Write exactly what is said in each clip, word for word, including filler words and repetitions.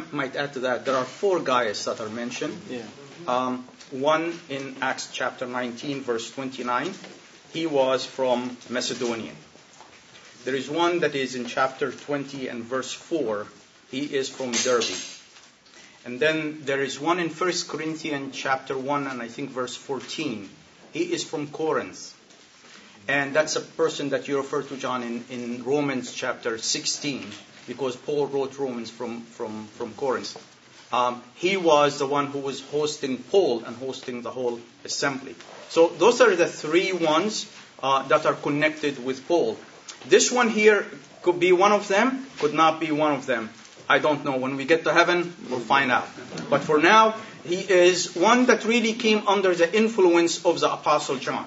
might add to that, there are four Gaius that are mentioned. Yeah. Um, one in Acts chapter nineteen, verse twenty-nine. He was from Macedonia. There is one that is in chapter twenty and verse four. He is from Derbe. And then there is one in First Corinthians chapter one and I think verse fourteen. He is from Corinth. And that's a person that you refer to, John, in, in Romans chapter sixteen, because Paul wrote Romans from, from, from Corinth. Um, he was the one who was hosting Paul and hosting the whole assembly. So those are the three ones uh, that are connected with Paul. This one here could be one of them, could not be one of them. I don't know. When we get to heaven, we'll find out. But for now, he is one that really came under the influence of the Apostle John.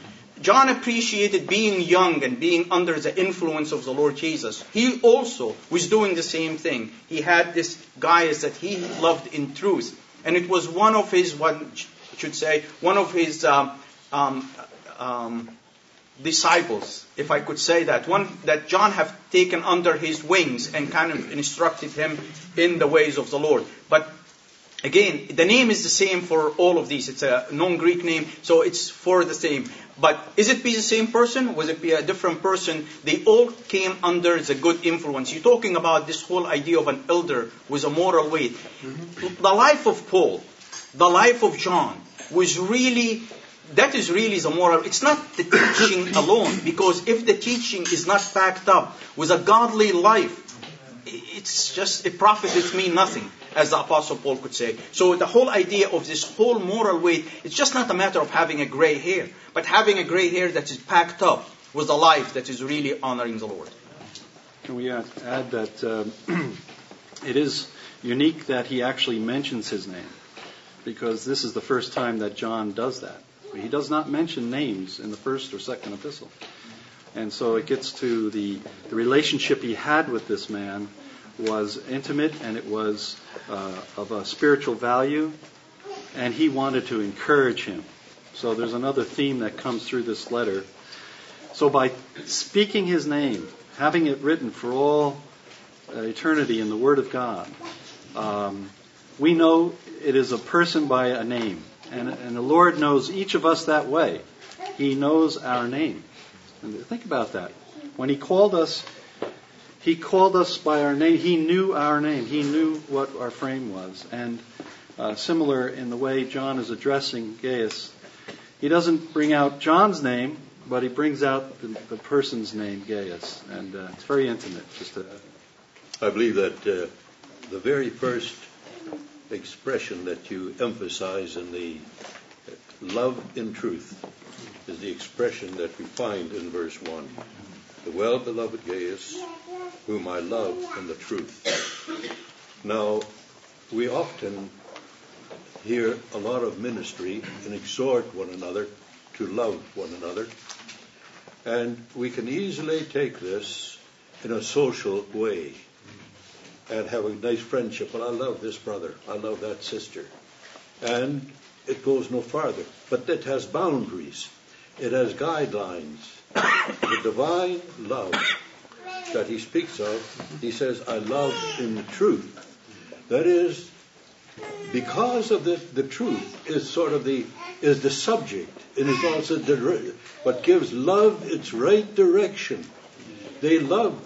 John appreciated being young and being under the influence of the Lord Jesus. He also was doing the same thing. He had this Gaius that he loved in truth. And it was one of his, one should say, one of his um, um, um, disciples, if I could say that. One that John have taken under his wings and kind of instructed him in the ways of the Lord. But again, the name is the same for all of these. It's a non-Greek name, so it's for the same. But is it be the same person? Was it be a different person? They all came under the good influence. You're talking about this whole idea of an elder with a moral weight. Mm-hmm. The life of Paul, the life of John was really, that is really the moral. It's not the teaching alone, because if the teaching is not backed up with a godly life, it's just, it profiteth me nothing, as the Apostle Paul could say. So the whole idea of this whole moral weight, it's just not a matter of having a gray hair, but having a gray hair that is packed up with a life that is really honoring the Lord. Can we add, add that um, it is unique that he actually mentions his name, because this is the first time that John does that. He does not mention names in the first or second epistle. And so it gets to the, the relationship he had with this man was intimate, and it was uh, of a spiritual value, and he wanted to encourage him. So there's another theme that comes through this letter. So by speaking his name, having it written for all uh, eternity in the Word of God, um, we know it is a person by a name. And, and the Lord knows each of us that way. He knows our name. And think about that. When He called us, He called us by our name. He knew our name. He knew what our frame was. And uh, similar in the way John is addressing Gaius, he doesn't bring out John's name, but he brings out the, the person's name, Gaius. And uh, it's very intimate. Just to, I believe that uh, the very first expression that you emphasize in the love in truth is the expression that we find in verse one. The well-beloved Gaius, whom I love in the truth. Now, we often hear a lot of ministry and exhort one another to love one another. And we can easily take this in a social way and have a nice friendship. Well, I love this brother. I love that sister. And it goes no farther. But it has boundaries. It has guidelines. The divine love that he speaks of, he says, I love in the truth. That is, because of the, the truth is sort of the, is the subject. It is also the, what gives love its right direction. They loved,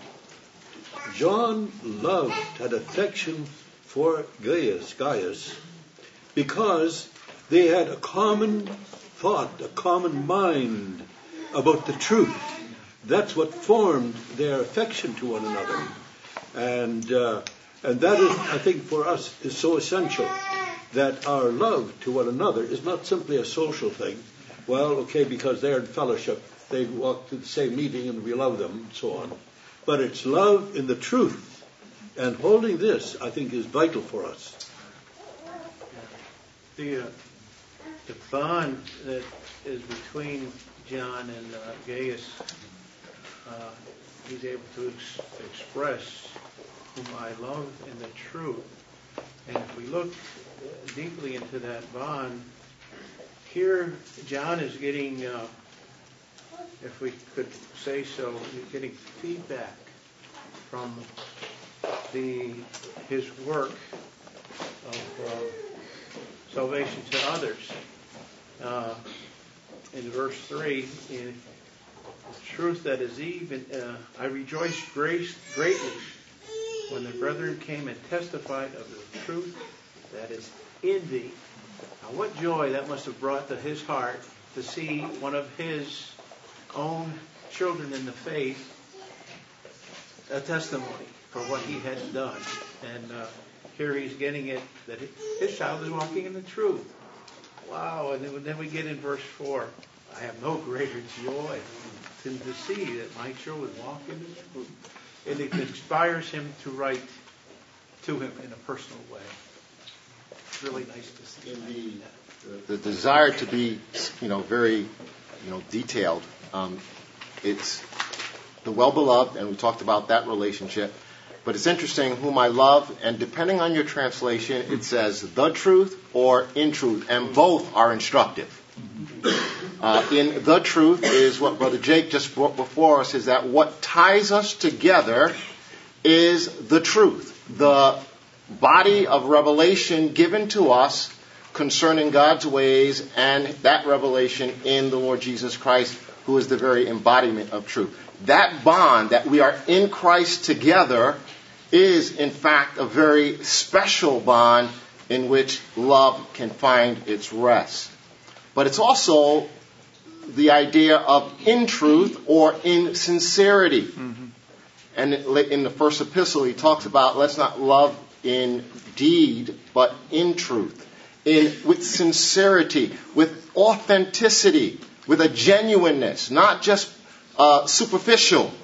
John loved, had affection for Gaius, Gaius, because they had a common thought, a common mind about the truth. That's what formed their affection to one another. And uh, and that is, I think, for us is so essential, that our love to one another is not simply a social thing. Well, okay, because they're in fellowship, they walk to the same meeting and we love them, and so on. But it's love in the truth. And holding this, I think, is vital for us. The, uh, the bond that is between John and uh, Gaius, uh, he's able to ex- express whom I love in the truth. And if we look deeply into that bond, here John is getting, uh, if we could say so, he's getting feedback from the his work of uh, salvation to others. Uh, in verse three, in the truth that is even, uh, I rejoiced grace, greatly when the brethren came and testified of the truth that is in thee. Now, what joy that must have brought to his heart to see one of his own children in the faith a testimony for what he had done. And uh, here he's getting it that his child is walking in the truth. Wow. And then, then we get in verse four. I have no greater joy than to see that my children walk in the truth. And it inspires him to write to him in a personal way. It's really nice to see. In the, the desire to be, you know, very, you know, detailed. Um, it's the well-beloved, and we talked about that relationship. But it's interesting, whom I love, and depending on your translation, it says the truth or in truth, and both are instructive. Uh, in the truth is what Brother Jake just brought before us, is that what ties us together is the truth, the body of revelation given to us concerning God's ways, and that revelation in the Lord Jesus Christ, who is the very embodiment of truth. That bond that we are in Christ together is, in fact, a very special bond in which love can find its rest. But it's also the idea of in truth or in sincerity. Mm-hmm. And in the first epistle, he talks about let's not love in deed, but in truth, in with sincerity, with authenticity, with a genuineness, not just uh, superficial,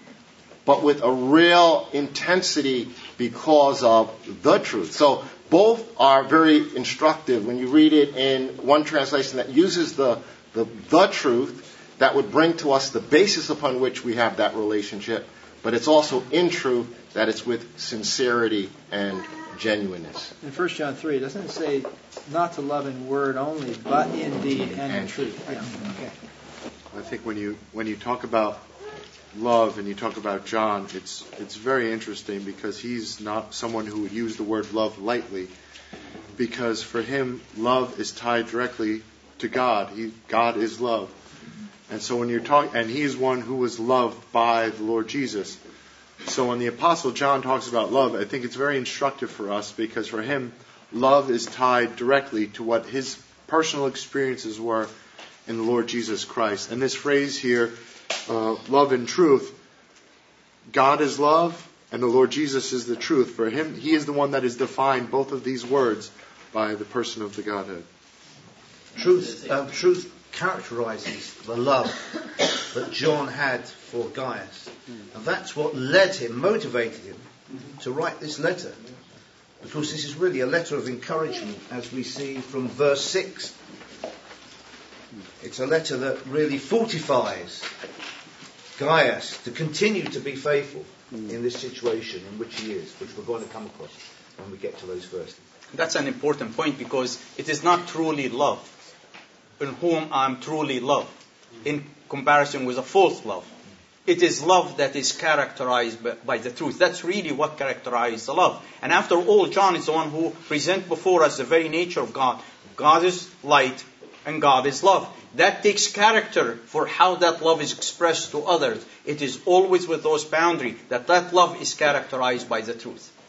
but with a real intensity because of the truth. So both are very instructive. When you read it in one translation that uses the, the the truth, that would bring to us the basis upon which we have that relationship. But it's also in truth that it's with sincerity and genuineness. In First John three, doesn't it say not to love in word only, but in deed and in truth? Yeah. Okay. I think when you when you talk about love and you talk about John, it's it's very interesting because he's not someone who would use the word love lightly, because for him love is tied directly to God. He God is love. And so when you're talking, and he is one who was loved by the Lord Jesus. So when the Apostle John talks about love, I think it's very instructive for us, because for him, love is tied directly to what his personal experiences were in the Lord Jesus Christ. And this phrase here, uh, love and truth, God is love and the Lord Jesus is the truth. For him, he is the one that has defined both of these words by the person of the Godhead. Truth, um, truth characterizes the love that John had for Gaius. And that's what led him, motivated him to write this letter. Because this is really a letter of encouragement, as we see from verse six. It's a letter that really fortifies Gaius to continue to be faithful in this situation in which he is, which we're going to come across when we get to those verses. That's an important point, because it is not truly love in whom I'm truly loved in comparison with a false love. It is love that is characterized by, by the truth. That's really what characterizes the love. And after all, John is the one who presents before us the very nature of God. God is light and God is love. That takes character for how that love is expressed to others. It is always with those boundaries that that love is characterized by the truth.